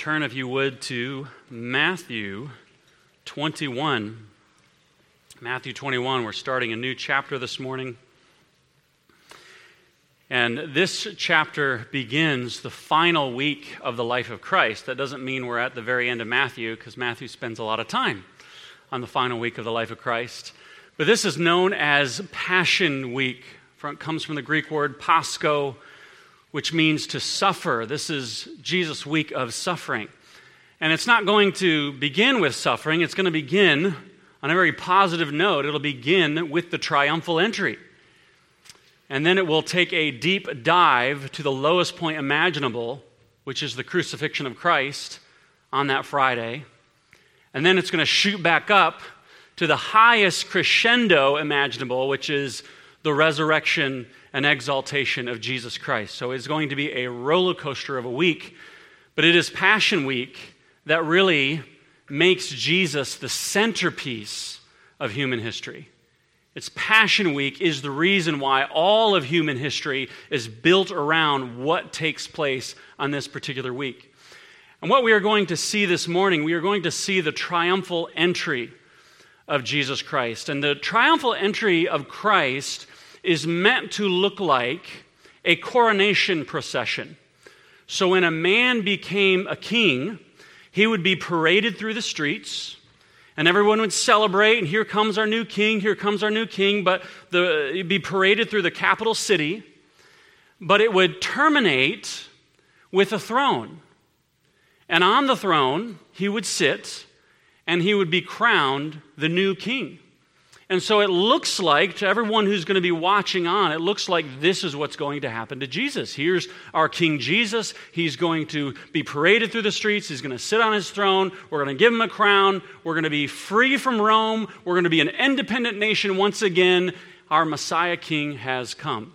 turn, if you would, to Matthew 21. Matthew 21, we're starting a new chapter this morning. And this chapter begins the final week of the life of Christ. That doesn't mean we're at the very end of Matthew, because Matthew spends a lot of time on the final week of the life of Christ. But this is known as Passion Week. It comes from the Greek word Paschos, which means to suffer. This is Jesus' week of suffering. And it's not going to begin with suffering. It's going to begin on a very positive note. It'll begin with the triumphal entry. And then it will take a deep dive to the lowest point imaginable, which is the crucifixion of Christ on that Friday. And then it's going to shoot back up to the highest crescendo imaginable, which is the resurrection and exaltation of Jesus Christ. So it's going to be a roller coaster of a week, but it is Passion Week that really makes Jesus the centerpiece of human history. It's Passion Week is the reason why all of human history is built around what takes place on this particular week. And what we are going to see this morning, we are going to see the triumphal entry of Jesus Christ. And the triumphal entry of Christ is meant to look like a coronation procession. So when a man became a king, he would be paraded through the streets, and everyone would celebrate, and here comes our new king, here comes our new king, but it'd be paraded through the capital city, but it would terminate with a throne. And on the throne, he would sit, and he would be crowned the new king. And so it looks like, to everyone who's going to be watching on, it looks like this is what's going to happen to Jesus. Here's our King Jesus. He's going to be paraded through the streets. He's going to sit on his throne. We're going to give him a crown. We're going to be free from Rome. We're going to be an independent nation once again. Our Messiah King has come.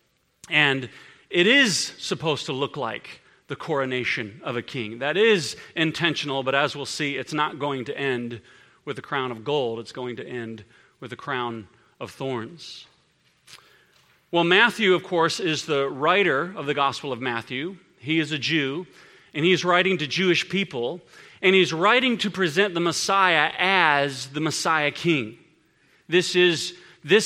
And it is supposed to look like the coronation of a king. That is intentional, but as we'll see, it's not going to end with the crown of gold. It's going to end with a crown of thorns. Well, Matthew, of course, is the writer of the Gospel of Matthew. He is a Jew, and he's writing to Jewish people, and he's writing to present the Messiah as the Messiah King. This is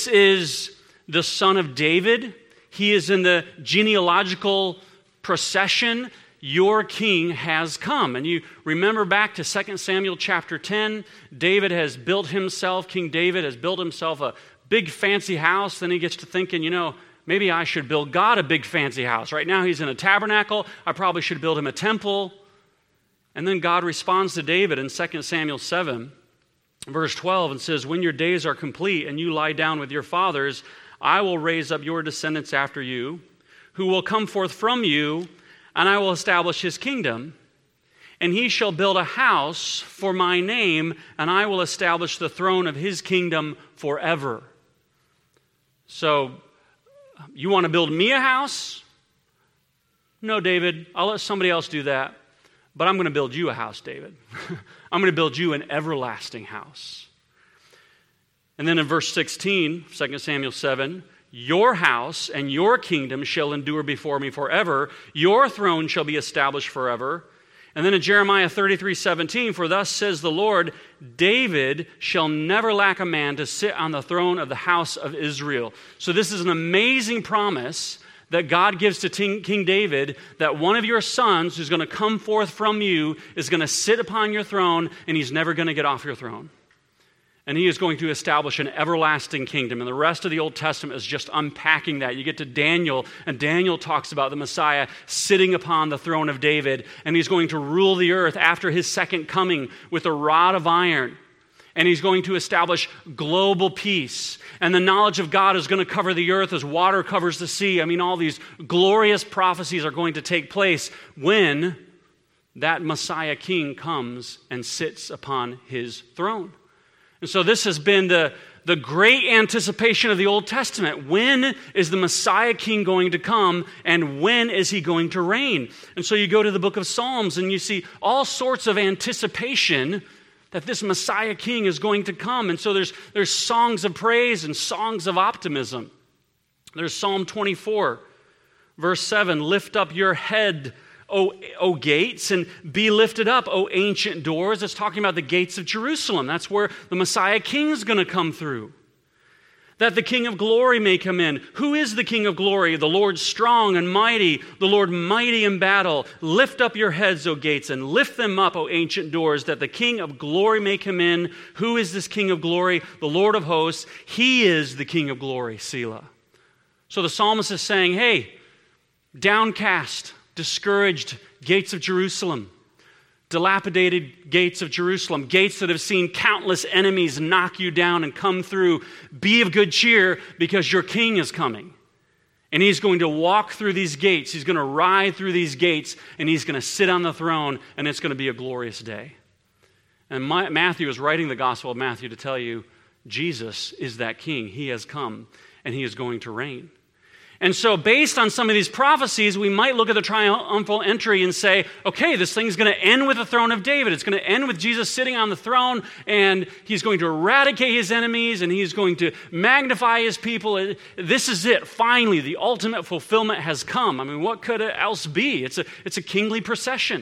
the son of David. He is in the genealogical procession. Your king has come. And you remember back to 2 Samuel chapter 10, David has built himself, King David has built himself a big fancy house. Then he gets to thinking, maybe I should build God a big fancy house. Right now he's in a tabernacle. I probably should build him a temple. And then God responds to David in 2 Samuel 7, verse 12, and says, when your days are complete and you lie down with your fathers, I will raise up your descendants after you, who will come forth from you, and I will establish his kingdom, and he shall build a house for my name, and I will establish the throne of his kingdom forever. So, you want to build me a house? No, David, I'll let somebody else do that. But I'm going to build you a house, David. I'm going to build you an everlasting house. And then in verse 16, 2 Samuel 7, your house and your kingdom shall endure before me forever. Your throne shall be established forever. And then in Jeremiah 33:17, for thus says the Lord, David shall never lack a man to sit on the throne of the house of Israel. So this is an amazing promise that God gives to King David, that one of your sons who's going to come forth from you is going to sit upon your throne, and he's never going to get off your throne. And he is going to establish an everlasting kingdom. And the rest of the Old Testament is just unpacking that. You get to Daniel, and Daniel talks about the Messiah sitting upon the throne of David, and he's going to rule the earth after his second coming with a rod of iron. And he's going to establish global peace. And the knowledge of God is going to cover the earth as water covers the sea. I mean, all these glorious prophecies are going to take place when that Messiah King comes and sits upon his throne. And so this has been the great anticipation of the Old Testament. When is the Messiah King going to come, and when is he going to reign? And so you go to the book of Psalms and you see all sorts of anticipation that this Messiah King is going to come. And so there's songs of praise and songs of optimism. There's Psalm 24, verse 7, lift up your head, O gates, and be lifted up, O ancient doors. It's talking about the gates of Jerusalem. That's where the Messiah King is going to come through. That the King of glory may come in. Who is the King of glory? The Lord strong and mighty, the Lord mighty in battle. Lift up your heads, O gates, and lift them up, O ancient doors, that the King of glory may come in. Who is this King of glory? The Lord of hosts. He is the King of glory, Selah. So the psalmist is saying, hey, downcast, discouraged gates of Jerusalem, dilapidated gates of Jerusalem, gates that have seen countless enemies knock you down and come through. Be of good cheer because your king is coming. And he's going to walk through these gates. He's going to ride through these gates, and he's going to sit on the throne, and it's going to be a glorious day. And Matthew is writing the Gospel of Matthew to tell you Jesus is that king. He has come, and he is going to reign. And so based on some of these prophecies, we might look at the triumphal entry and say, okay, this thing's going to end with the throne of David. It's going to end with Jesus sitting on the throne, and he's going to eradicate his enemies, and he's going to magnify his people. This is it. Finally, the ultimate fulfillment has come. I mean, what could it else be? It's a kingly procession.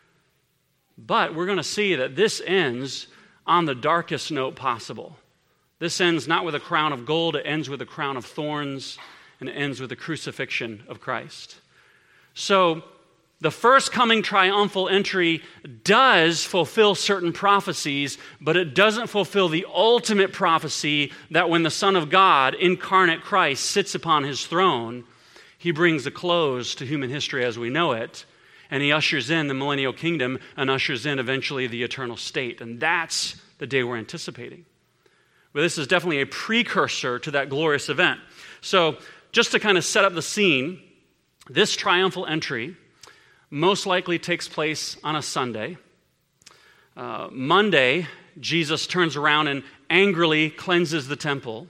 But we're going to see that this ends on the darkest note possible. This ends not with a crown of gold. It ends with a crown of thorns. And it ends with the crucifixion of Christ. So the first coming triumphal entry does fulfill certain prophecies, but it doesn't fulfill the ultimate prophecy that when the Son of God, incarnate Christ, sits upon his throne, he brings a close to human history as we know it, and he ushers in the millennial kingdom and ushers in eventually the eternal state. And that's the day we're anticipating. But this is definitely a precursor to that glorious event. So just to kind of set up the scene, this triumphal entry most likely takes place on a Sunday. Monday, Jesus turns around and angrily cleanses the temple.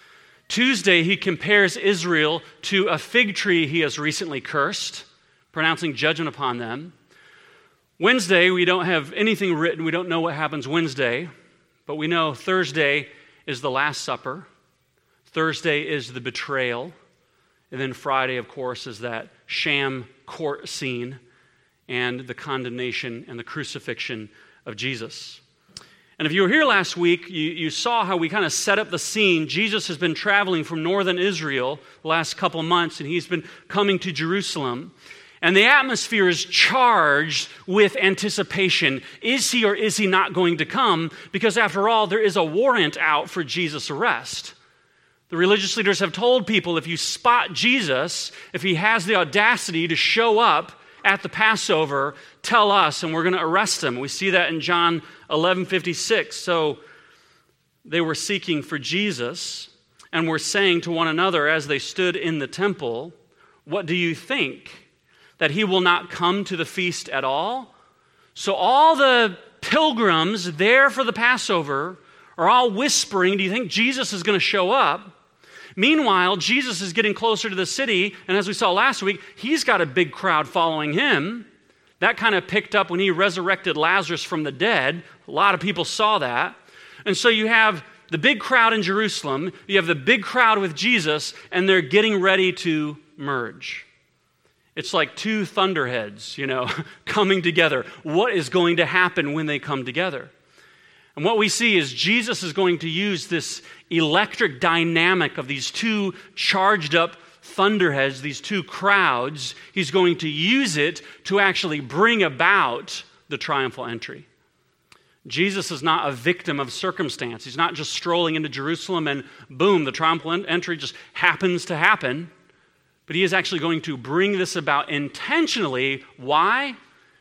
Tuesday, he compares Israel to a fig tree he has recently cursed, pronouncing judgment upon them. Wednesday, we don't have anything written. We don't know what happens Wednesday, but we know Thursday is the Last Supper. Thursday is the betrayal. And then Friday, of course, is that sham court scene and the condemnation and the crucifixion of Jesus. And if you were here last week, you saw how we kind of set up the scene. Jesus has been traveling from northern Israel the last couple months, and he's been coming to Jerusalem. And the atmosphere is charged with anticipation. Is he or is he not going to come? Because after all, there is a warrant out for Jesus' arrest. The religious leaders have told people, if you spot Jesus, if he has the audacity to show up at the Passover, tell us and we're going to arrest him. We see that in John 11:56. So they were seeking for Jesus and were saying to one another as they stood in the temple, what do you think? That he will not come to the feast at all? So all the pilgrims there for the Passover are all whispering, do you think Jesus is going to show up? Meanwhile, Jesus is getting closer to the city, and as we saw last week, he's got a big crowd following him. That kind of picked up when he resurrected Lazarus from the dead. A lot of people saw that. And so you have the big crowd in Jerusalem, you have the big crowd with Jesus, and they're getting ready to merge. It's like two thunderheads, coming together. What is going to happen when they come together? And what we see is Jesus is going to use this electric dynamic of these two charged up thunderheads, these two crowds. He's going to use it to actually bring about the triumphal entry. Jesus is not a victim of circumstance. He's not just strolling into Jerusalem and boom, the triumphal entry just happens to happen. But he is actually going to bring this about intentionally. Why?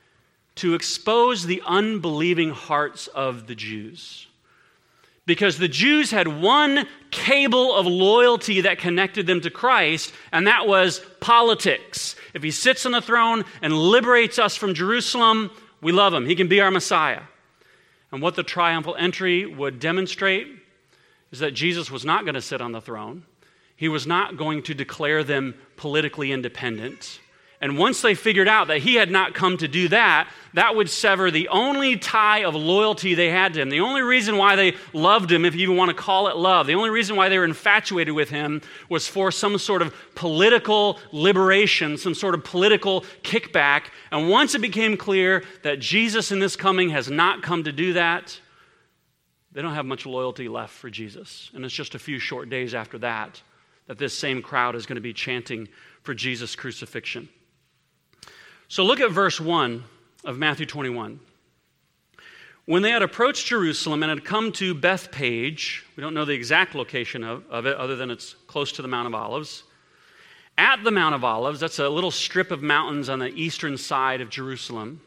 To expose the unbelieving hearts of the Jews. Because the Jews had one cable of loyalty that connected them to Christ, and that was politics. If he sits on the throne and liberates us from Jerusalem, we love him. He can be our Messiah. And what the triumphal entry would demonstrate is that Jesus was not going to sit on the throne. He was not going to declare them politically independent. And once they figured out that he had not come to do that, that would sever the only tie of loyalty they had to him. The only reason why they loved him, if you even want to call it love, the only reason why they were infatuated with him was for some sort of political liberation, some sort of political kickback. And once it became clear that Jesus in this coming has not come to do that, they don't have much loyalty left for Jesus. And it's just a few short days after that this same crowd is going to be chanting for Jesus' crucifixion. So look at verse 1 of Matthew 21. When they had approached Jerusalem and had come to Bethpage, we don't know the exact location of it other than it's close to the Mount of Olives. At the Mount of Olives, that's a little strip of mountains on the eastern side of Jerusalem.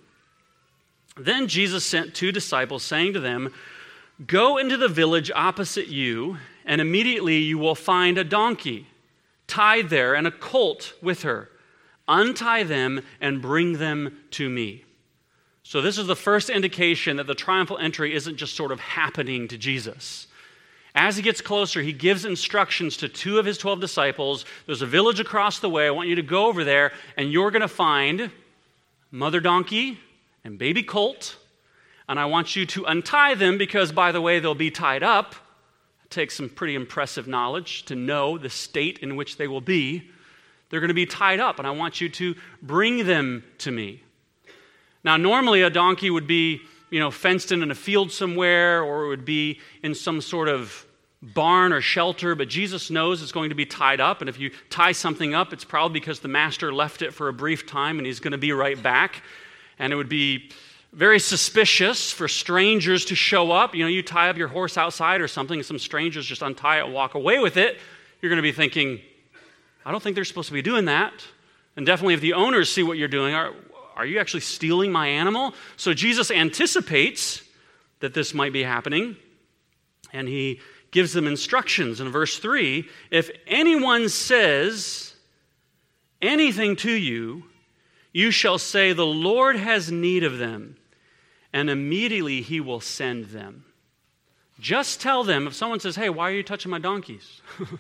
Then Jesus sent 2 disciples, saying to them, "Go into the village opposite you, and immediately you will find a donkey tied there and a colt with her. Untie them and bring them to me." So this is the first indication that the triumphal entry isn't just sort of happening to Jesus. As he gets closer, he gives instructions to 2 of his 12 disciples. There's a village across the way. I want you to go over there, and you're going to find mother donkey and baby colt. And I want you to untie them because, by the way, they'll be tied up. It takes some pretty impressive knowledge to know the state in which they will be. They're going to be tied up, and I want you to bring them to me. Now, normally a donkey would be, fenced in a field somewhere, or it would be in some sort of barn or shelter, but Jesus knows it's going to be tied up, and if you tie something up, it's probably because the master left it for a brief time, and he's going to be right back, and it would be very suspicious for strangers to show up. You tie up your horse outside or something, and some strangers just untie it and walk away with it. You're going to be thinking, I don't think they're supposed to be doing that. And definitely if the owners see what you're doing, are you actually stealing my animal? So Jesus anticipates that this might be happening, and he gives them instructions in verse 3. If anyone says anything to you, you shall say, the Lord has need of them, and immediately he will send them. Just tell them, if someone says, hey, why are you touching my donkeys?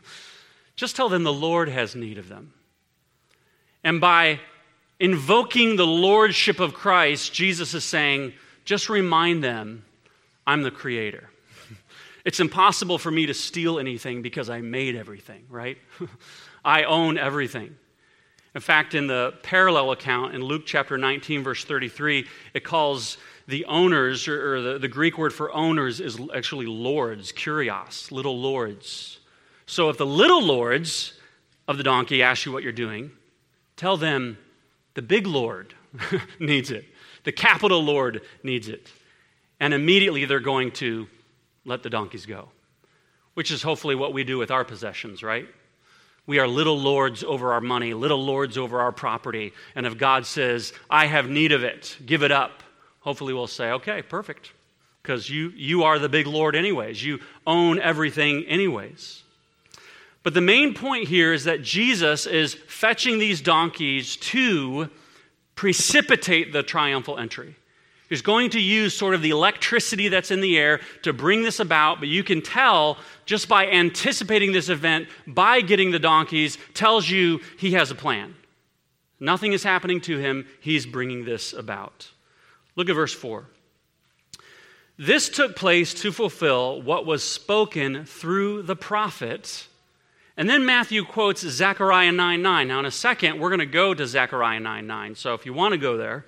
Just tell them the Lord has need of them. And by invoking the lordship of Christ, Jesus is saying, just remind them, I'm the creator. It's impossible for me to steal anything because I made everything, right? I own everything. In fact, in the parallel account in Luke chapter 19, verse 33, it calls the owners, or the Greek word for owners is actually lords, kurios, little lords. So if the little lords of the donkey ask you what you're doing, tell them the big Lord needs it. The capital Lord needs it. And immediately they're going to let the donkeys go, which is hopefully what we do with our possessions, right? We are little lords over our money, little lords over our property. And if God says, I have need of it, give it up, hopefully we'll say, okay, perfect. Because you are the big Lord anyways. You own everything anyways. But the main point here is that Jesus is fetching these donkeys to precipitate the triumphal entry. He's going to use sort of the electricity that's in the air to bring this about, but you can tell just by anticipating this event, by getting the donkeys, tells you he has a plan. Nothing is happening to him. He's bringing this about. Look at verse 4. This took place to fulfill what was spoken through the prophet. And then Matthew quotes Zechariah 9:9. Now in a second, we're going to go to Zechariah 9:9. So if you want to go there,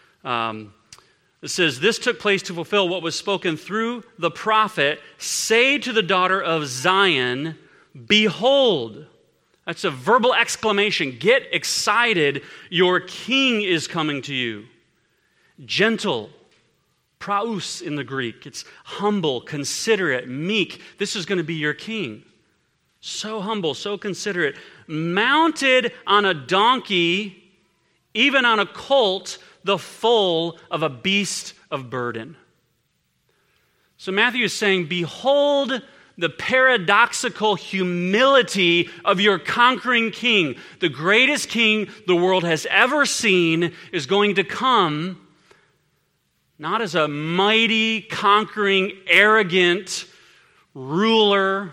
it says, this took place to fulfill what was spoken through the prophet. Say to the daughter of Zion, behold. That's a verbal exclamation. Get excited. Your king is coming to you. Gentle. Praus in the Greek. It's humble, considerate, meek. This is going to be your king. So humble, so considerate, mounted on a donkey, even on a colt, the foal of a beast of burden. So Matthew is saying, behold the paradoxical humility of your conquering king. The greatest king the world has ever seen is going to come not as a mighty, conquering, arrogant ruler,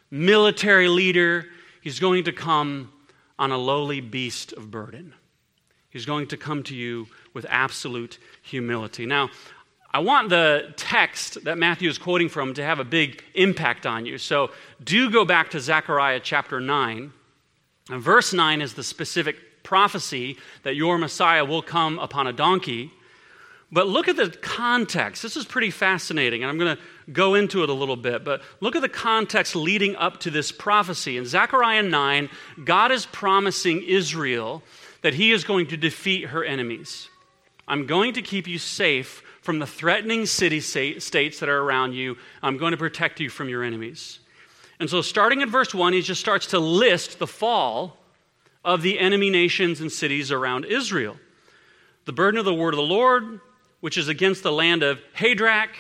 military leader. He's going to come on a lowly beast of burden. He's going to come to you with absolute humility. Now, I want the text that Matthew is quoting from to have a big impact on you. So do go back to Zechariah chapter 9. And verse 9 is the specific prophecy that your Messiah will come upon a donkey. But look at the context. This is pretty fascinating, and I'm going to go into it a little bit. But look at the context leading up to this prophecy. In Zechariah 9, God is promising Israel that he is going to defeat her enemies. I'm going to keep you safe from the threatening city-states that are around you. I'm going to protect you from your enemies. And so starting at verse 1, he just starts to list the fall of the enemy nations and cities around Israel. The burden of the word of the Lord, which is against the land of Hadrach,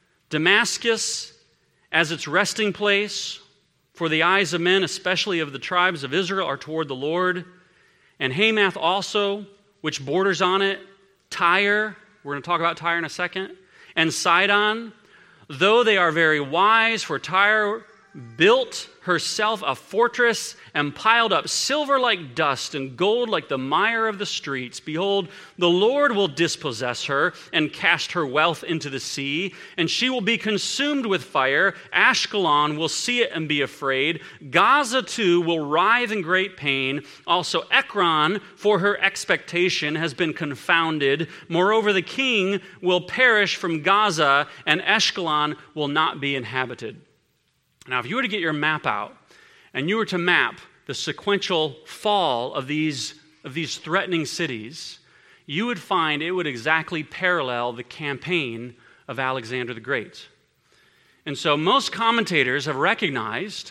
Damascus, as its resting place, for the eyes of men, especially of the tribes of Israel, are toward the Lord. And Hamath also, which borders on it, Tyre, we're going to talk about Tyre in a second, and Sidon, though they are very wise, for Tyre built herself a fortress and piled up silver like dust and gold like the mire of the streets. Behold, the Lord will dispossess her and cast her wealth into the sea, and she will be consumed with fire. Ashkelon will see it and be afraid. Gaza too will writhe in great pain. Also Ekron, for her expectation, has been confounded. Moreover, the king will perish from Gaza, and Ashkelon will not be inhabited. Now, if you were to get your map out and you were to map the sequential fall of these threatening cities, you would find it would exactly parallel the campaign of Alexander the Great. And so most commentators have recognized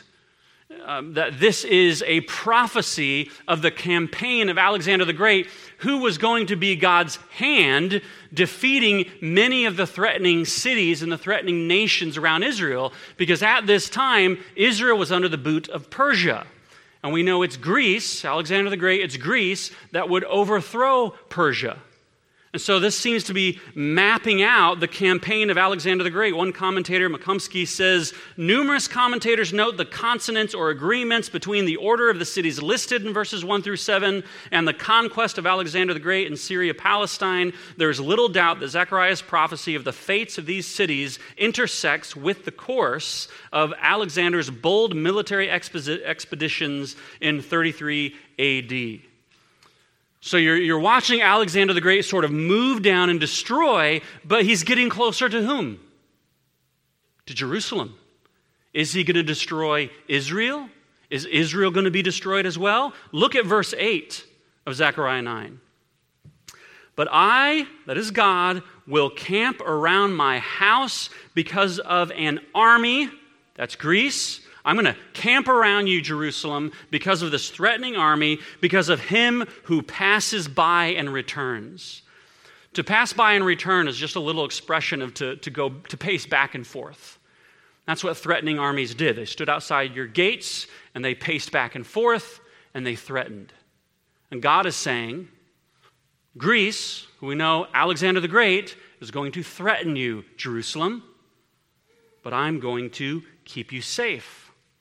that this is a prophecy of the campaign of Alexander the Great, who was going to be God's hand defeating many of the threatening cities and the threatening nations around Israel, because at this time, Israel was under the boot of Persia. And we know it's Greece, Alexander the Great, it's Greece that would overthrow Persia. And so this seems to be mapping out the campaign of Alexander the Great. One commentator, Makumsky, says, numerous commentators note the consonants or agreements between the order of the cities listed in verses 1 through 7 and the conquest of Alexander the Great in Syria-Palestine. There is little doubt that Zechariah's prophecy of the fates of these cities intersects with the course of Alexander's bold military expeditions in 33 AD. So you're watching Alexander the Great sort of move down and destroy, but he's getting closer to whom? To Jerusalem. Is he going to destroy Israel? Is Israel going to be destroyed as well? Look at verse 8 of Zechariah 9. But I, that is God, will camp around my house because of an army, that's Greece. I'm going to camp around you, Jerusalem, because of this threatening army, because of him who passes by and returns. To pass by and return is just a little expression of to pace back and forth. That's what threatening armies did. They stood outside your gates, and they paced back and forth, and they threatened. And God is saying, Greece, who we know Alexander the Great, is going to threaten you, Jerusalem, but I'm going to keep you safe.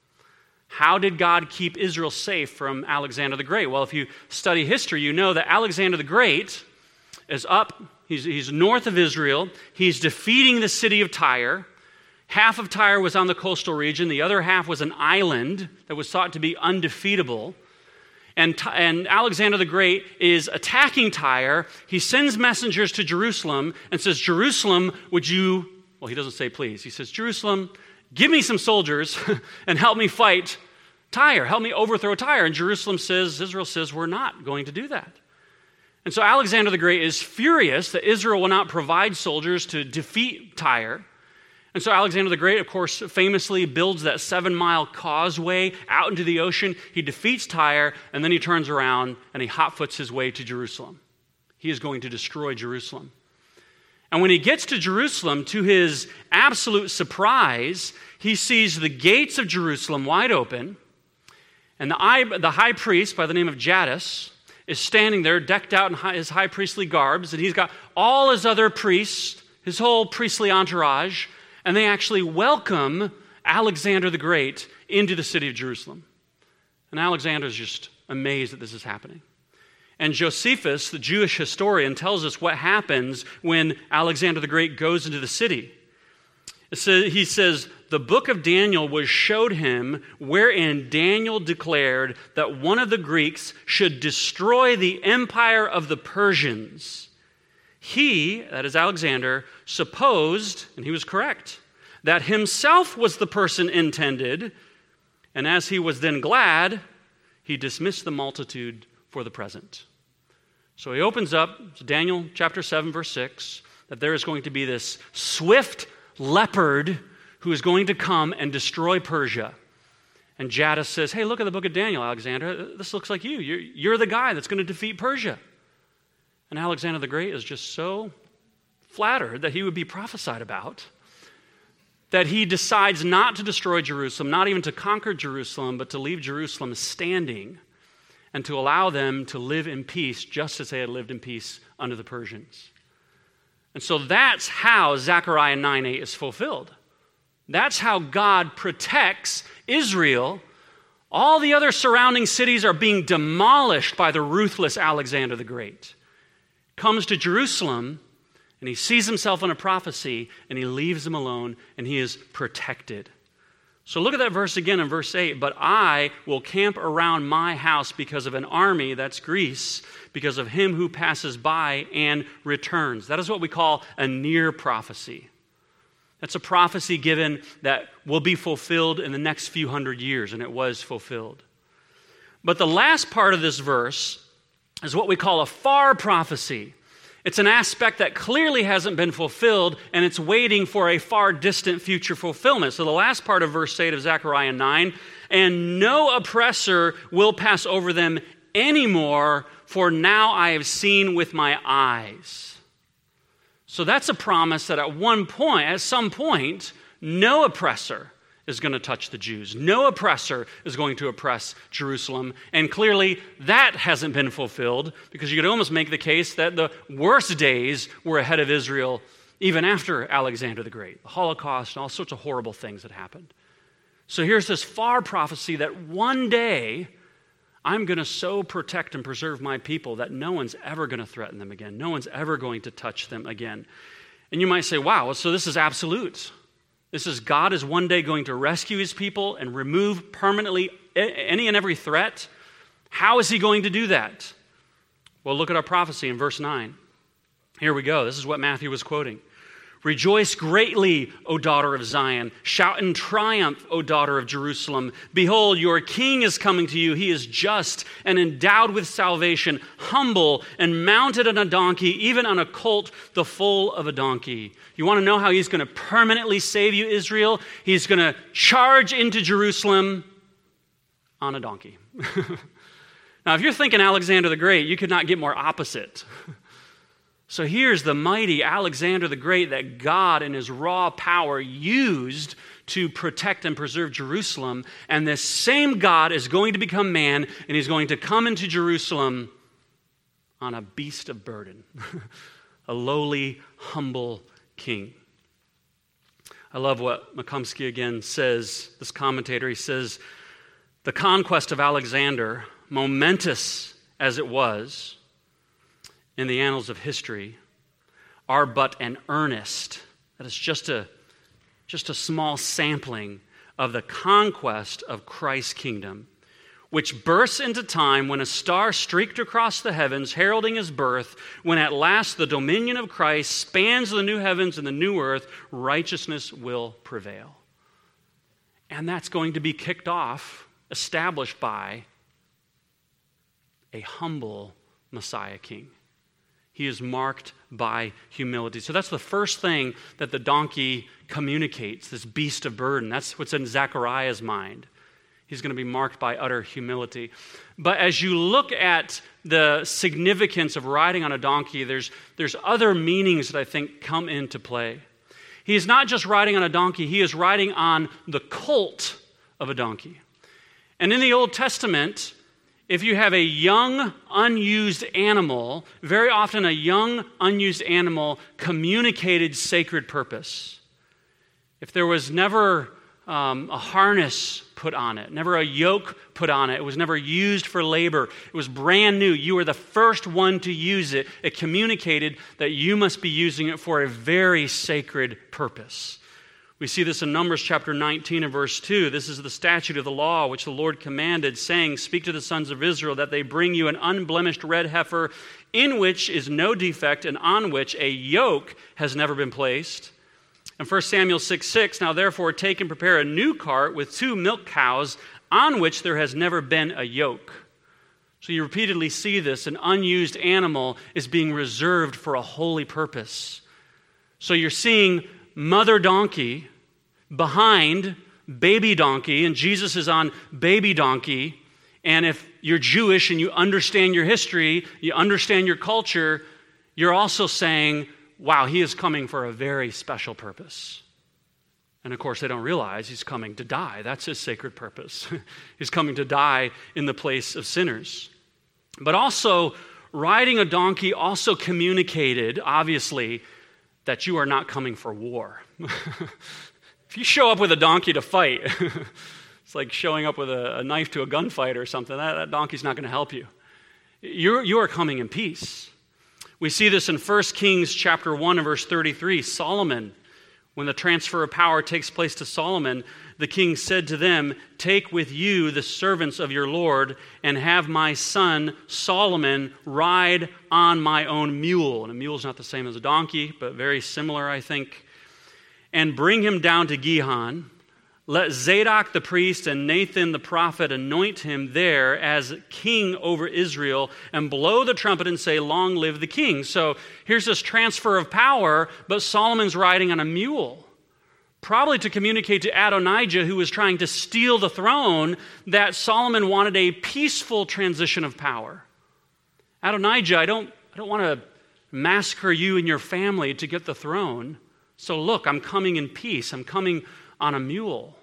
How did God keep Israel safe from Alexander the Great? Well, if you study history, you know that Alexander the Great is up, he's north of Israel, he's defeating the city of Tyre. Half of Tyre was on the coastal region, the other half was an island that was thought to be undefeatable. And Alexander the Great is attacking Tyre. He sends messengers to Jerusalem and says, Jerusalem, would you, well, he doesn't say please, he says, Jerusalem, give me some soldiers and help me fight Tyre. Help me overthrow Tyre. And Israel says, we're not going to do that. And so Alexander the Great is furious that Israel will not provide soldiers to defeat Tyre. And so Alexander the Great, of course, famously builds that 7-mile causeway out into the ocean. He defeats Tyre, and then he turns around and he hotfoots his way to Jerusalem. He is going to destroy Jerusalem. And when he gets to Jerusalem, to his absolute surprise, he sees the gates of Jerusalem wide open, and the high priest by the name of Jadis is standing there decked out in his high priestly garbs, and he's got all his other priests, his whole priestly entourage, and they actually welcome Alexander the Great into the city of Jerusalem. And Alexander is just amazed that this is happening. And Josephus, the Jewish historian, tells us what happens when Alexander the Great goes into the city. He says, the book of Daniel was showed him, wherein Daniel declared that one of the Greeks should destroy the empire of the Persians. He, that is Alexander, supposed, and he was correct, that himself was the person intended, and as he was then glad, he dismissed the multitude for the present. So he opens up, Daniel chapter 7, verse 6, that there is going to be this swift leopard who is going to come and destroy Persia. And Jadis says, hey, look at the book of Daniel, Alexander. This looks like you. You're the guy that's going to defeat Persia. And Alexander the Great is just so flattered that he would be prophesied about that he decides not to destroy Jerusalem, not even to conquer Jerusalem, but to leave Jerusalem standing and to allow them to live in peace just as they had lived in peace under the Persians. And so that's how Zechariah 9:8 is fulfilled. That's how God protects Israel. All the other surrounding cities are being demolished by the ruthless Alexander the Great. Comes to Jerusalem, and he sees himself in a prophecy, and he leaves them alone, and he is protected. So look at that verse again in verse 8. But I will camp around my house because of an army, that's Greece, because of him who passes by and returns. That is what we call a near prophecy. That's a prophecy given that will be fulfilled in the next few hundred years, and it was fulfilled. But the last part of this verse is what we call a far prophecy. It's an aspect that clearly hasn't been fulfilled, and it's waiting for a far distant future fulfillment. So the last part of verse 8 of Zechariah 9, and no oppressor will pass over them anymore, for now I have seen with my eyes. So that's a promise that at some point, no oppressor is going to touch the Jews. No oppressor is going to oppress Jerusalem. And clearly that hasn't been fulfilled, because you could almost make the case that the worst days were ahead of Israel even after Alexander the Great. The Holocaust and all sorts of horrible things that happened. So here's this far prophecy that one day I'm going to so protect and preserve my people that no one's ever going to threaten them again. No one's ever going to touch them again. And you might say, wow, so this is absolute. This is God is one day going to rescue his people and remove permanently any and every threat. How is he going to do that? Well, look at our prophecy in verse 9. Here we go. This is what Matthew was quoting. Rejoice greatly, O daughter of Zion. Shout in triumph, O daughter of Jerusalem. Behold, your king is coming to you. He is just and endowed with salvation, humble and mounted on a donkey, even on a colt, the foal of a donkey. You want to know how he's going to permanently save you, Israel? He's going to charge into Jerusalem on a donkey. Now, if you're thinking Alexander the Great, you could not get more opposite. So here's the mighty Alexander the Great that God in his raw power used to protect and preserve Jerusalem. And this same God is going to become man, and he's going to come into Jerusalem on a beast of burden, a lowly, humble king. I love what Makomsky again says, this commentator. He says, the conquest of Alexander, momentous as it was in the annals of history, are but an earnest, that is just a small sampling of the conquest of Christ's kingdom, which bursts into time when a star streaked across the heavens, heralding his birth, when at last the dominion of Christ spans the new heavens and the new earth, righteousness will prevail. And that's going to be kicked off, established by a humble Messiah king. He is marked by humility. So that's the first thing that the donkey communicates, this beast of burden. That's what's in Zechariah's mind. He's going to be marked by utter humility. But as you look at the significance of riding on a donkey, there's other meanings that I think come into play. He is not just riding on a donkey, he is riding on the colt of a donkey. And in the Old Testament, if you have a young, unused animal, very often a young, unused animal communicated sacred purpose. If there was never a harness put on it, never a yoke put on it. It was never used for labor. It was brand new. You were the first one to use it. It communicated that you must be using it for a very sacred purpose. We see this in Numbers chapter 19 and verse 2. This is the statute of the law which the Lord commanded, saying, "Speak to the sons of Israel that they bring you an unblemished red heifer in which is no defect and on which a yoke has never been placed." And 1 Samuel 6:6, "Now therefore take and prepare a new cart with 2 milk cows on which there has never been a yoke." So you repeatedly see this. An unused animal is being reserved for a holy purpose. So you're seeing mother donkey behind baby donkey, and Jesus is on baby donkey. And if you're Jewish and you understand your history, you understand your culture, you're also saying, wow, he is coming for a very special purpose. And of course, they don't realize he's coming to die. That's his sacred purpose. He's coming to die in the place of sinners. But also, riding a donkey also communicated, obviously, that you are not coming for war. If you show up with a donkey to fight, it's like showing up with a knife to a gunfight or something. That donkey's not going to help you. You are coming in peace. We see this in 1 Kings chapter 1 and verse 33. Solomon, when the transfer of power takes place to Solomon, the king said to them, "Take with you the servants of your Lord and have my son Solomon ride on my own mule." And a mule is not the same as a donkey, but very similar, I think. "And bring him down to Gihon. Let Zadok the priest and Nathan the prophet anoint him there as king over Israel and blow the trumpet and say, 'Long live the king.'" So here's this transfer of power, but Solomon's riding on a mule. Probably to communicate to Adonijah, who was trying to steal the throne, that Solomon wanted a peaceful transition of power. Adonijah, I don't want to massacre you and your family to get the throne. So look, I'm coming in peace. I'm coming on a mule.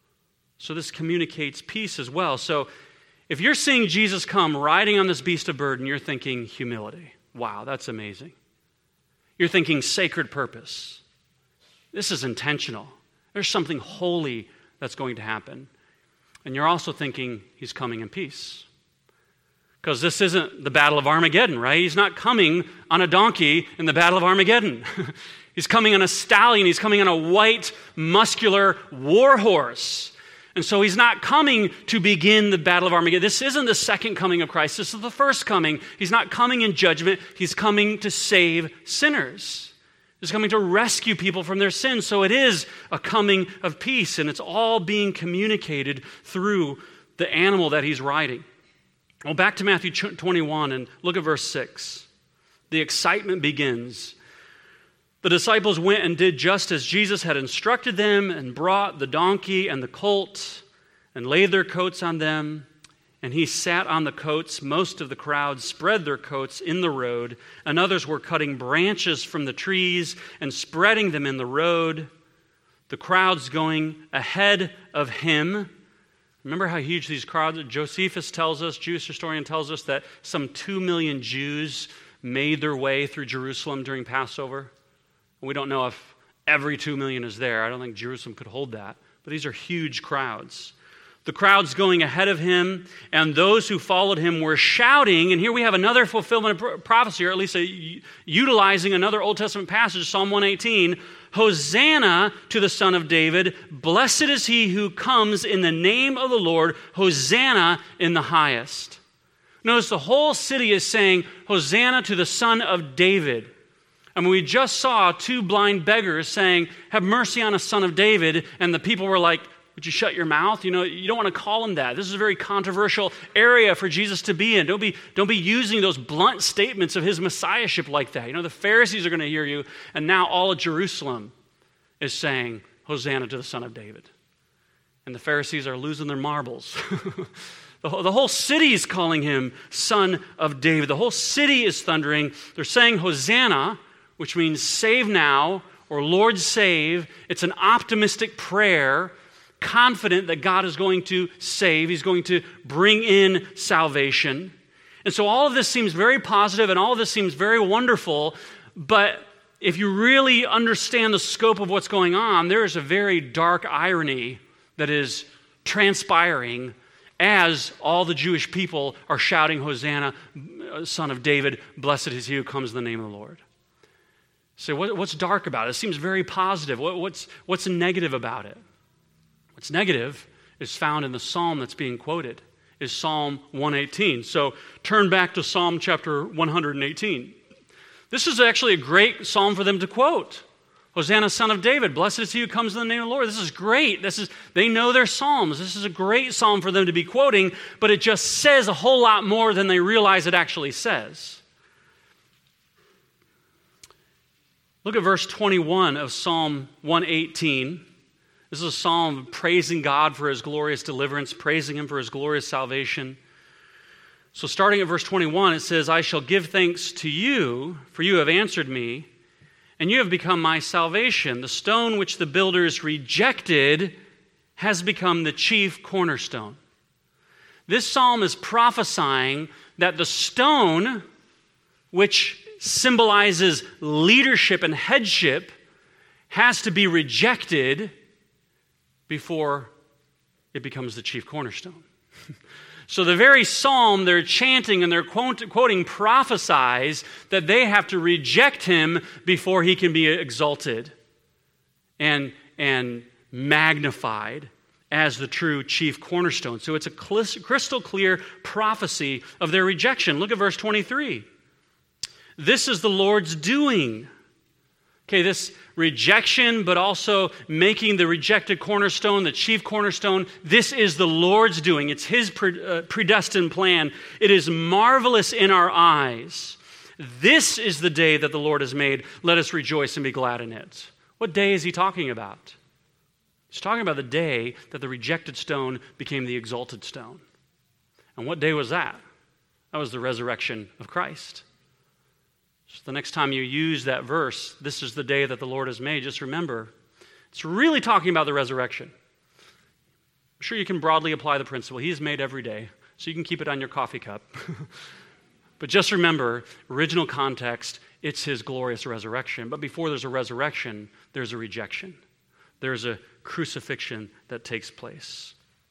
So this communicates peace as well. So if you're seeing Jesus come riding on this beast of burden, you're thinking humility. Wow, that's amazing. You're thinking sacred purpose. This is intentional. There's something holy that's going to happen. And you're also thinking he's coming in peace. Because this isn't the Battle of Armageddon, right? He's not coming on a donkey in the Battle of Armageddon. He's coming on a stallion. He's coming on a white, muscular war horse. And so he's not coming to begin the Battle of Armageddon. This isn't the second coming of Christ. This is the first coming. He's not coming in judgment. He's coming to save sinners. He's coming to rescue people from their sins. So it is a coming of peace, and it's all being communicated through the animal that he's riding. Well, back to Matthew 21 and look at verse 6. The excitement begins. The disciples went and did just as Jesus had instructed them and brought the donkey and the colt and laid their coats on them. And he sat on the coats. Most of the crowd spread their coats in the road, and others were cutting branches from the trees and spreading them in the road. The crowds going ahead of him. Remember how huge these crowds are? Josephus tells us, Jewish historian tells us, that some 2 million Jews made their way through Jerusalem during Passover. We don't know if every 2 million is there. I don't think Jerusalem could hold that. But these are huge crowds. The crowds going ahead of him, and those who followed him were shouting. And here we have another fulfillment of prophecy, or at least utilizing another Old Testament passage, Psalm 118. "Hosanna to the Son of David. Blessed is he who comes in the name of the Lord. Hosanna in the highest." Notice the whole city is saying, "Hosanna to the Son of David." I mean, we just saw 2 blind beggars saying, "Have mercy on us, Son of David." And the people were like, "Would you shut your mouth? You don't want to call him that. This is a very controversial area for Jesus to be in. Don't be using those blunt statements of his messiahship like that. The Pharisees are going to hear you, and now all of Jerusalem is saying, "Hosanna to the Son of David." And the Pharisees are losing their marbles. The whole city is calling him Son of David. The whole city is thundering. They're saying Hosanna, which means save now, or Lord save. It's an optimistic prayer, confident that God is going to save. He's going to bring in salvation. And so all of this seems very positive, and all of this seems very wonderful, but if you really understand the scope of what's going on, there is a very dark irony that is transpiring as all the Jewish people are shouting, Hosanna, Son of David, blessed is he who comes in the name of the Lord. So what's dark about it? It seems very positive. What's negative about it? What's negative is found in the psalm that's being quoted, is Psalm 118. So turn back to Psalm chapter 118. This is actually a great psalm for them to quote. Hosanna, Son of David, blessed is he who comes in the name of the Lord. This is great. They know their psalms. This is a great psalm for them to be quoting, but it just says a whole lot more than they realize it actually says. Look at verse 21 of Psalm 118. This is a psalm praising God for his glorious deliverance, praising him for his glorious salvation. So starting at verse 21, it says, I shall give thanks to you, for you have answered me, and you have become my salvation. The stone which the builders rejected has become the chief cornerstone. This psalm is prophesying that the stone, which symbolizes leadership and headship, has to be rejected before it becomes the chief cornerstone. So the very psalm they're chanting and they're quoting prophesies that they have to reject him before he can be exalted and magnified as the true chief cornerstone. So it's a crystal clear prophecy of their rejection. Look at verse 23. This is the Lord's doing. Okay, this rejection, but also making the rejected cornerstone, the chief cornerstone, this is the Lord's doing. It's his predestined plan. It is marvelous in our eyes. This is the day that the Lord has made. Let us rejoice and be glad in it. What day is he talking about? He's talking about the day that the rejected stone became the exalted stone. And what day was that? That was the resurrection of Christ. So the next time you use that verse, this is the day that the Lord has made, just remember, it's really talking about the resurrection. I'm sure you can broadly apply the principle. He is made every day, so you can keep it on your coffee cup. But just remember, original context, it's his glorious resurrection. But before there's a resurrection, there's a rejection. There's a crucifixion that takes place.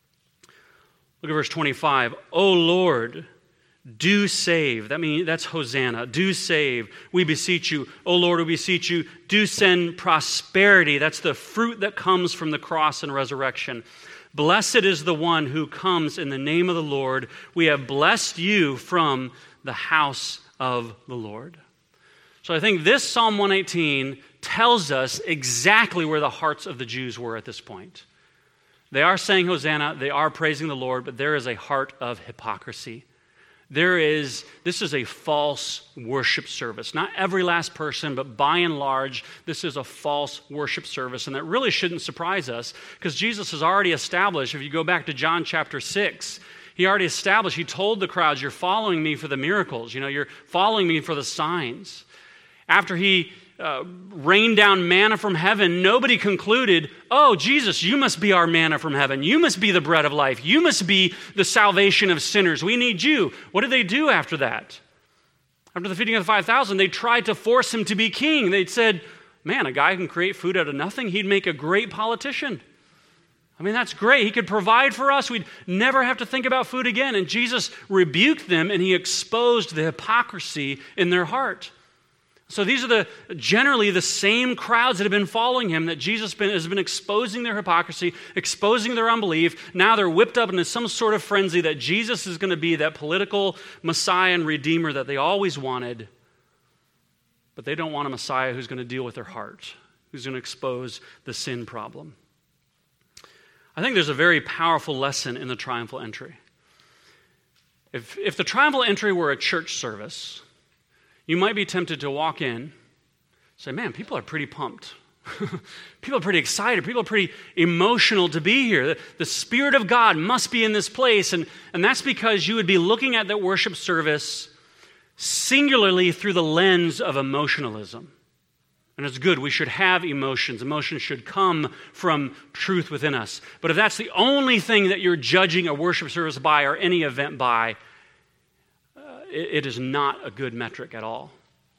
Look at verse 25. O Lord, do save. That's Hosanna. Do save. We beseech you. O Lord, we beseech you. Do send prosperity. That's the fruit that comes from the cross and resurrection. Blessed is the one who comes in the name of the Lord. We have blessed you from the house of the Lord. So I think this Psalm 118 tells us exactly where the hearts of the Jews were at this point. They are saying Hosanna. They are praising the Lord, but there is a heart of hypocrisy. This is a false worship service. Not every last person, but by and large, this is a false worship service. And that really shouldn't surprise us because Jesus has already established, if you go back to John chapter 6, he already established, he told the crowds, you're following me for the miracles. You're following me for the signs. After he rained down manna from heaven, nobody concluded, oh, Jesus, you must be our manna from heaven. You must be the bread of life. You must be the salvation of sinners. We need you. What did they do after that? After the feeding of the 5,000, they tried to force him to be king. They said, man, a guy who can create food out of nothing, he'd make a great politician. That's great. He could provide for us. We'd never have to think about food again. And Jesus rebuked them and he exposed the hypocrisy in their heart. So these are generally the same crowds that have been following him that Jesus has been exposing their hypocrisy, exposing their unbelief. Now they're whipped up into some sort of frenzy that Jesus is going to be that political Messiah and Redeemer that they always wanted. But they don't want a Messiah who's going to deal with their heart, who's going to expose the sin problem. I think there's a very powerful lesson in the triumphal entry. If the triumphal entry were a church service, you might be tempted to walk in, say, man, people are pretty pumped. People are pretty excited. People are pretty emotional to be here. The Spirit of God must be in this place. And that's because you would be looking at that worship service singularly through the lens of emotionalism. And it's good. We should have emotions. Emotions should come from truth within us. But if that's the only thing that you're judging a worship service by or any event by, it is not a good metric at all.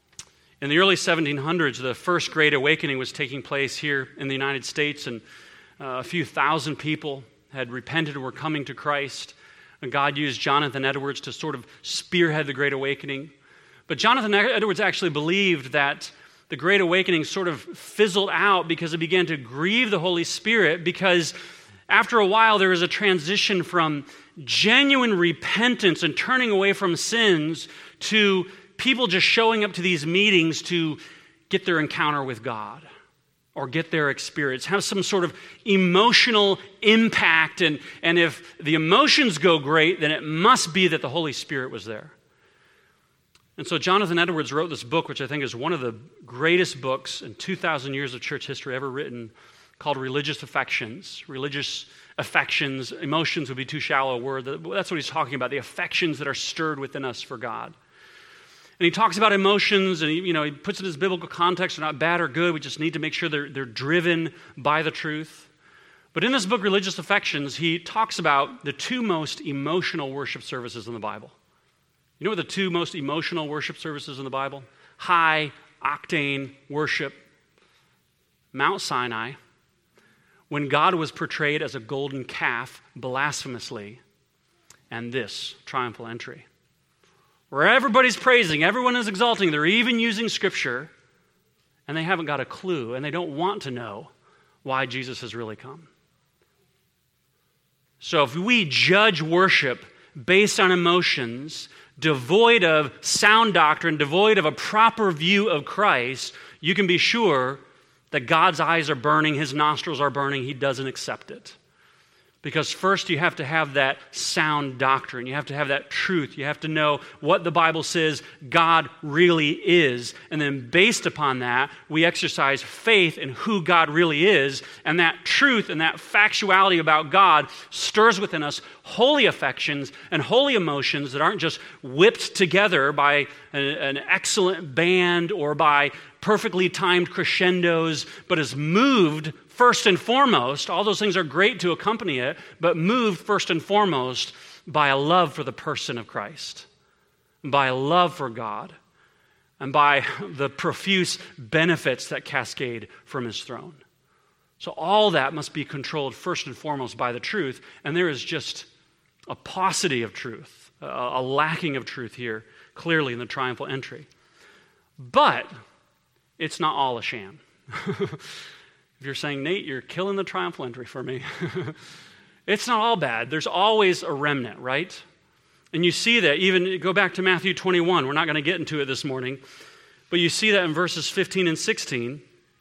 In the early 1700s, the first Great Awakening was taking place here in the United States, and A few thousand people had repented and were coming to Christ. And God used Jonathan Edwards to sort of spearhead the Great Awakening. But Jonathan Edwards actually believed that the Great Awakening sort of fizzled out because it began to grieve the Holy Spirit, because after a while there was a transition from genuine repentance and turning away from sins to people just showing up to these meetings to get their encounter with God or get their experience, have some sort of emotional impact. And if the emotions go great, then it must be that the Holy Spirit was there. And so Jonathan Edwards wrote this book, which I think is one of the greatest books in 2,000 years of church history ever written, called Religious Affections. Religious affections, emotions would be too shallow a word. That's what he's talking about, the affections that are stirred within us for God. And he talks about emotions, and he puts it in his biblical context. They're not bad or good. We just need to make sure they're driven by the truth. But in this book, Religious Affections, he talks about the two most emotional worship services in the Bible. You know what the two most emotional worship services in the Bible? High octane worship. Mount Sinai, when God was portrayed as a golden calf blasphemously, and this, triumphal entry, where everybody's praising, everyone is exalting, they're even using Scripture, and they haven't got a clue, and they don't want to know why Jesus has really come. So if we judge worship based on emotions, devoid of sound doctrine, devoid of a proper view of Christ, you can be sure that God's eyes are burning, his nostrils are burning, he doesn't accept it. Because first you have to have that sound doctrine. You have to have that truth. You have to know what the Bible says God really is. And then based upon that, we exercise faith in who God really is. And that truth and that factuality about God stirs within us holy affections and holy emotions that aren't just whipped together by an excellent band or by perfectly timed crescendos, but is moved first and foremost. All those things are great to accompany it, but moved first and foremost by a love for the person of Christ, by a love for God, and by the profuse benefits that cascade from his throne. So all that must be controlled first and foremost by the truth, and there is just a paucity of truth, a lacking of truth here, clearly in the triumphal entry. But it's not all a sham. If you're saying, Nate, you're killing the triumphal entry for me. It's not all bad. There's always a remnant, right? And you see that, even go back to Matthew 21. We're not going to get into it this morning. But you see that in verses 15 and 16.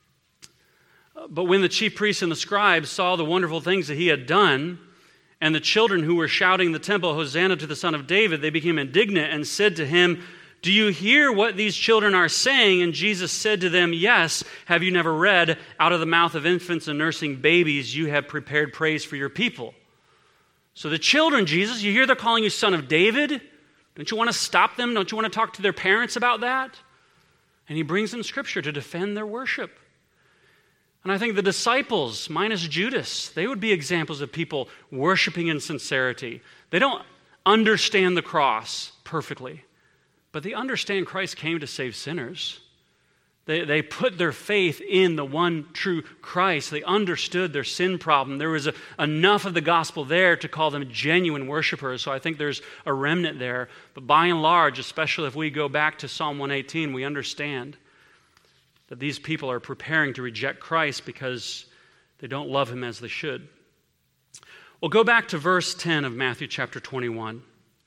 But when the chief priests and the scribes saw the wonderful things that he had done, and the children who were shouting in the temple, Hosanna to the Son of David, they became indignant and said to him, "Do you hear what these children are saying?" And Jesus said to them, "Yes, have you never read, out of the mouth of infants and nursing babies, you have prepared praise for your people?" So the children, Jesus, you hear they're calling you Son of David? Don't you want to stop them? Don't you want to talk to their parents about that? And he brings in Scripture to defend their worship. And I think the disciples, minus Judas, they would be examples of people worshiping in sincerity. They don't understand the cross perfectly, but they understand Christ came to save sinners. They put their faith in the one true Christ. They understood their sin problem. There was enough of the gospel there to call them genuine worshipers. So I think there's a remnant there. But by and large, especially if we go back to Psalm 118, we understand that these people are preparing to reject Christ because they don't love him as they should. Well, go back to verse 10 of Matthew chapter 21.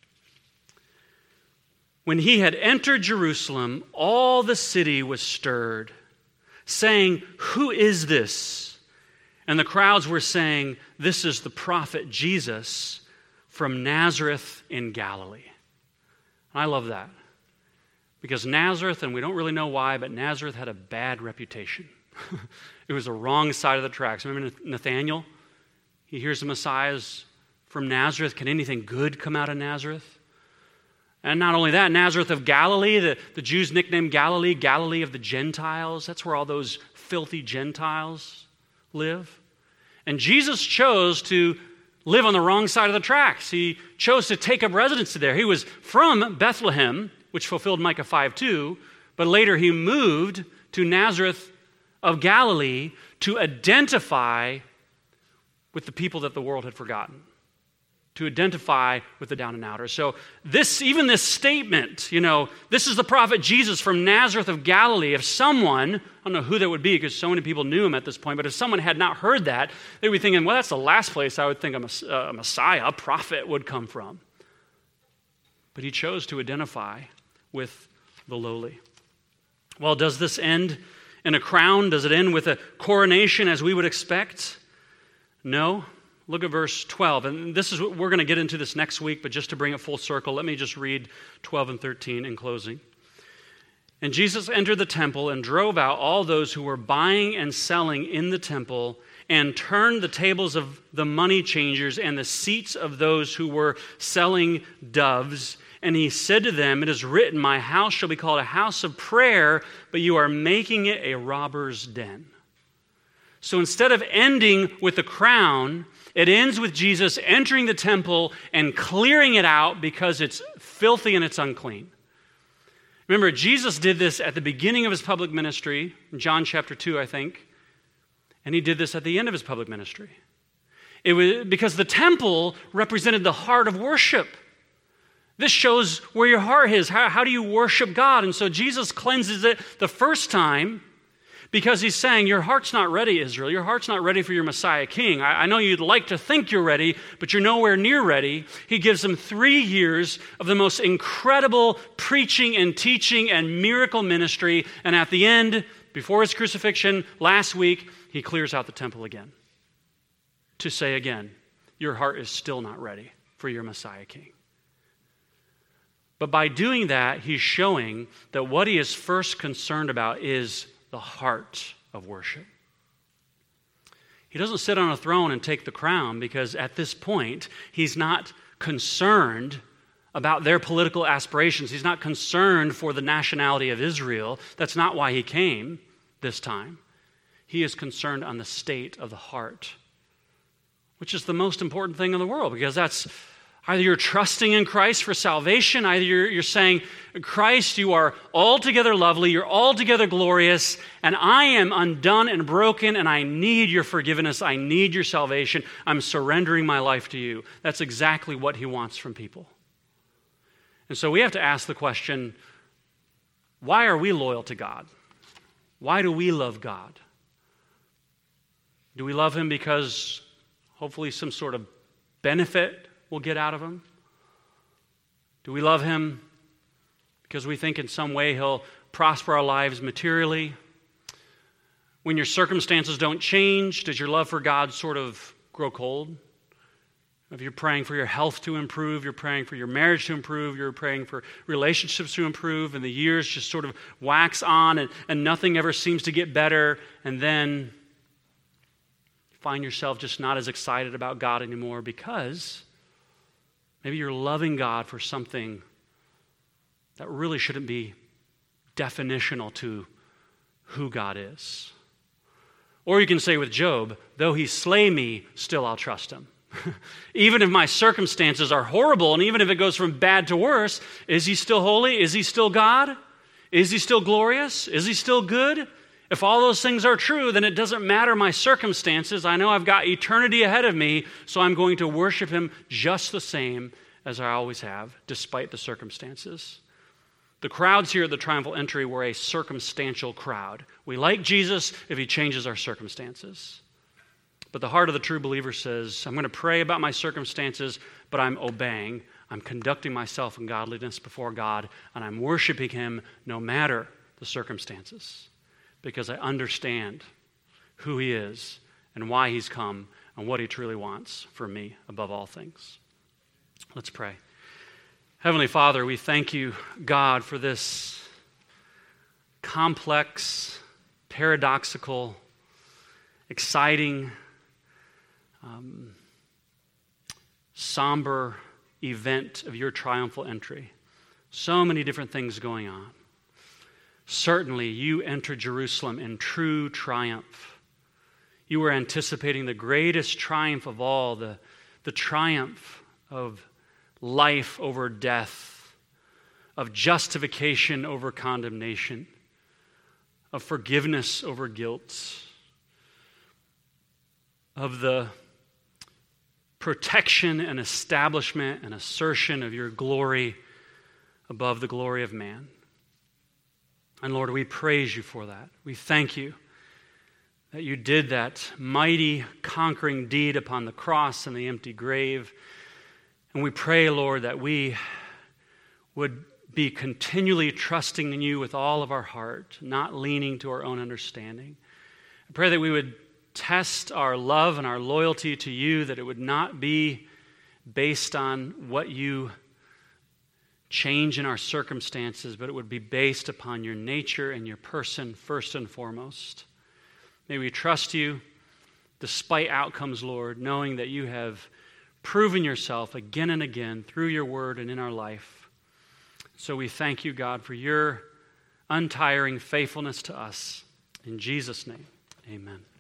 When he had entered Jerusalem, all the city was stirred, saying, "Who is this?" And the crowds were saying, "This is the prophet Jesus from Nazareth in Galilee." And I love that. Because Nazareth, and we don't really know why, but Nazareth had a bad reputation. It was the wrong side of the tracks. Remember Nathanael? He hears the Messiah's from Nazareth. Can anything good come out of Nazareth? And not only that, Nazareth of Galilee, the Jews nicknamed Galilee, Galilee of the Gentiles. That's where all those filthy Gentiles live. And Jesus chose to live on the wrong side of the tracks. He chose to take up residency there. He was from Bethlehem, which fulfilled Micah 5:2, but later he moved to Nazareth of Galilee to identify with the people that the world had forgotten, to identify with the down and outers. So even this statement, this is the prophet Jesus from Nazareth of Galilee. If someone, I don't know who that would be because so many people knew him at this point, but if someone had not heard that, they'd be thinking, well, that's the last place I would think a Messiah, a prophet would come from. But he chose to identify with the lowly. Well, does this end in a crown? Does it end with a coronation as we would expect? No. Look at verse 12. And this is what we're going to get into this next week, but just to bring it full circle, let me just read 12 and 13 in closing. And Jesus entered the temple and drove out all those who were buying and selling in the temple and turned the tables of the money changers and the seats of those who were selling doves. And he said to them, it is written, my house shall be called a house of prayer, but you are making it a robber's den. So instead of ending with the crown, it ends with Jesus entering the temple and clearing it out because it's filthy and it's unclean. Remember, Jesus did this at the beginning of his public ministry, in John chapter 2, I think, and he did this at the end of his public ministry. It was because the temple represented the heart of worship. This shows where your heart is. How do you worship God? And so Jesus cleanses it the first time because he's saying, your heart's not ready, Israel. Your heart's not ready for your Messiah King. I know you'd like to think you're ready, but you're nowhere near ready. He gives them 3 years of the most incredible preaching and teaching and miracle ministry. And at the end, before his crucifixion last week, he clears out the temple again to say again, your heart is still not ready for your Messiah King. But by doing that, he's showing that what he is first concerned about is the heart of worship. He doesn't sit on a throne and take the crown because at this point, he's not concerned about their political aspirations. He's not concerned for the nationality of Israel. That's not why he came this time. He is concerned on the state of the heart, which is the most important thing in the world because that's either you're trusting in Christ for salvation, either you're saying, Christ, you are altogether lovely, you're altogether glorious, and I am undone and broken, and I need your forgiveness, I need your salvation, I'm surrendering my life to you. That's exactly what he wants from people. And so we have to ask the question, why are we loyal to God? Why do we love God? Do we love him because hopefully some sort of benefit we'll get out of him? Do we love him because we think in some way he'll prosper our lives materially? When your circumstances don't change, does your love for God sort of grow cold? If you're praying for your health to improve, you're praying for your marriage to improve, you're praying for relationships to improve, and the years just sort of wax on and nothing ever seems to get better, and then you find yourself just not as excited about God anymore because maybe you're loving God for something that really shouldn't be definitional to who God is. Or you can say with Job, though he slay me, still I'll trust him. Even if my circumstances are horrible, and even if it goes from bad to worse, is he still holy? Is he still God? Is he still glorious? Is he still good? If all those things are true, then it doesn't matter my circumstances. I know I've got eternity ahead of me, so I'm going to worship him just the same as I always have, despite the circumstances. The crowds here at the triumphal entry were a circumstantial crowd. We like Jesus if he changes our circumstances. But the heart of the true believer says, I'm going to pray about my circumstances, but I'm obeying. I'm conducting myself in godliness before God, and I'm worshiping him no matter the circumstances, because I understand who he is and why he's come and what he truly wants for me above all things. Let's pray. Heavenly Father, we thank you, God, for this complex, paradoxical, exciting, somber event of your triumphal entry. So many different things going on. Certainly, you entered Jerusalem in true triumph. You were anticipating the greatest triumph of all, the triumph of life over death, of justification over condemnation, of forgiveness over guilt, of the protection and establishment and assertion of your glory above the glory of man. And Lord, we praise you for that. We thank you that you did that mighty conquering deed upon the cross and the empty grave. And we pray, Lord, that we would be continually trusting in you with all of our heart, not leaning to our own understanding. I pray that we would test our love and our loyalty to you, that it would not be based on what you change in our circumstances, but it would be based upon your nature and your person first and foremost. May we trust you despite outcomes, Lord, knowing that you have proven yourself again and again through your word and in our life. So we thank you, God, for your untiring faithfulness to us. In Jesus' name, amen.